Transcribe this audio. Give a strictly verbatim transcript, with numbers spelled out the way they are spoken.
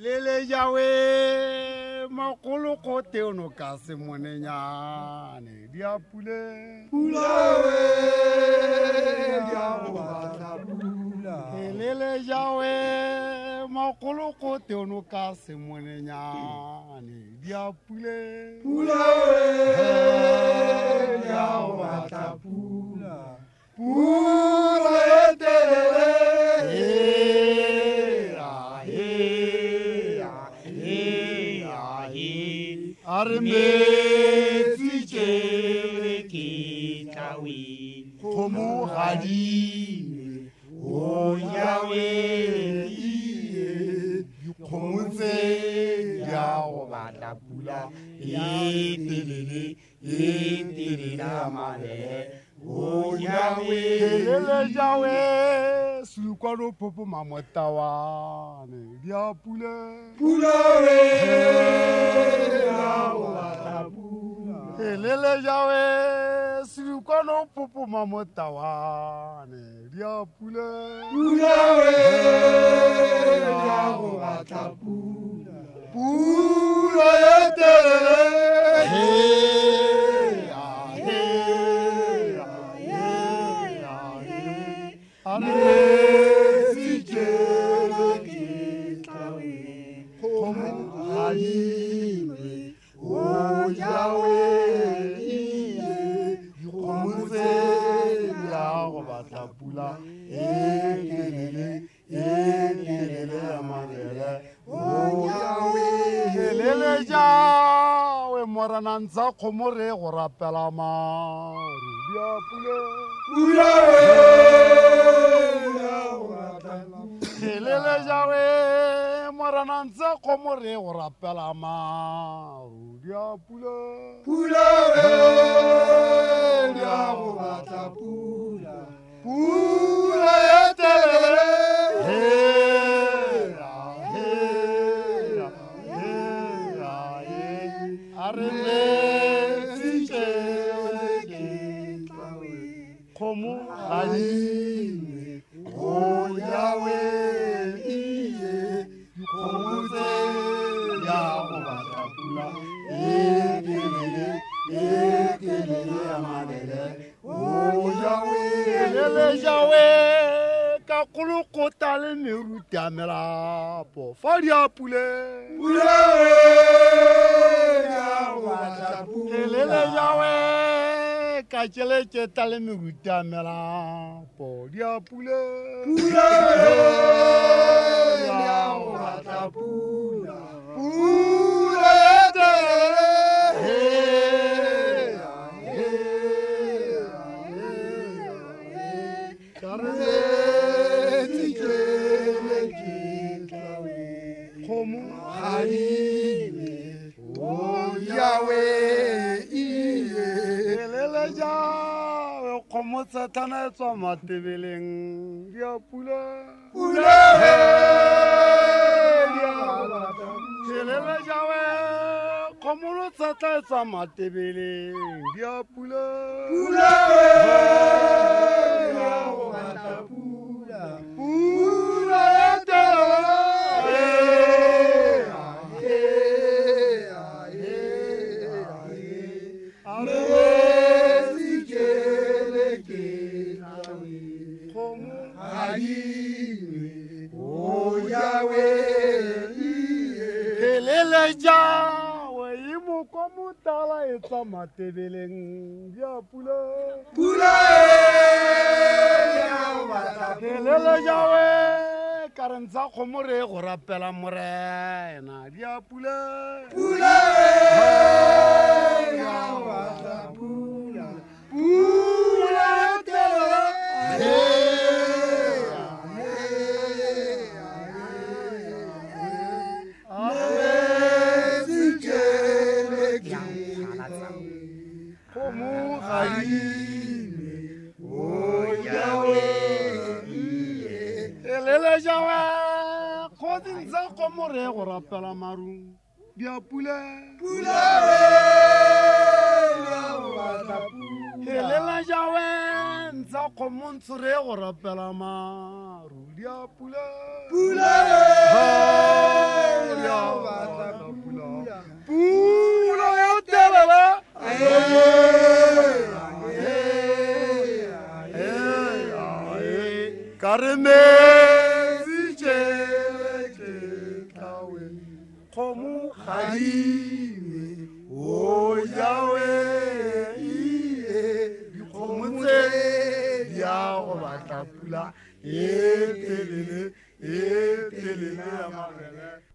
Lele Yahweh, makolo kote ono kase monenyane diapule. Pulawe, diawata pula. Lele Yahweh, makolo kote ono kase monenyane diapule. Pulawe, diawata pula. Pula etelele. Arme tike kitawi komu hadi o Yahweh iye komunze ya obata pula etelele etelele amale o Yahweh lele Yahweh sukwaro popo mamotawa ne dia pula Pulawe. Lele Yahweh, sukwano popo mamotawa ne dia pula. Pulawe, diawata pula. Pula etelele. Hey, ah, hey, ah, hey, ah, hey. Arme tike komu halime. O Yahweh iye komunze Ya obata pula, ekelele, ekelele amadele. O Yahweh Lele Yahweh, morananza komore gorapela maru dia pula. Pulawe diawata Lele Yahweh, morananza komore gorapela maru dia pula. Pulawe diawata pula. Pula etelele. Hey, ah, hey, ah, hey, ah, hey. Arme tike komu halime. O Yahweh iye komunze Ya obata pula, ekelele ekelele amadele. O Yahweh lele Yahweh, kakulu kotale miruti amela po faria pule. Pulawe diawata Lele pula. Yahweh, kachele chetale miruti amela po dia pule. Pulawe diawata pula. Pula etelele. Hey, Arme tike komu halime. O Yahweh iye lele Yahweh, komu satana etswa matebeleng dia pule. Pulawe diawata Lele Yahweh, komu satana etswa matebeleng dia pule. Pulawe diawata pula. Pula etelele. Arme tike Komu halime. O Yahweh iye lele Yahweh, imu komu tala etswa matebeleng dia pule. Pulawe diawata Lele Yahweh, karenza komore go rapela morena dia pule. Pulawe diawata pula. Pula etelele. Arme tike Komu halime. O Yahweh iye lele Yahweh, kodinza komore go rapela maru dia pule. Pulawe diawata pula. Lele Yahweh, nza komuntsure go rapela maru dia pule. Pulawe ka re metsi tšele ke tlawe kgomo ga dingwe o jawe ie dikgomo tse di a go batla pula e telele e telele ya mabele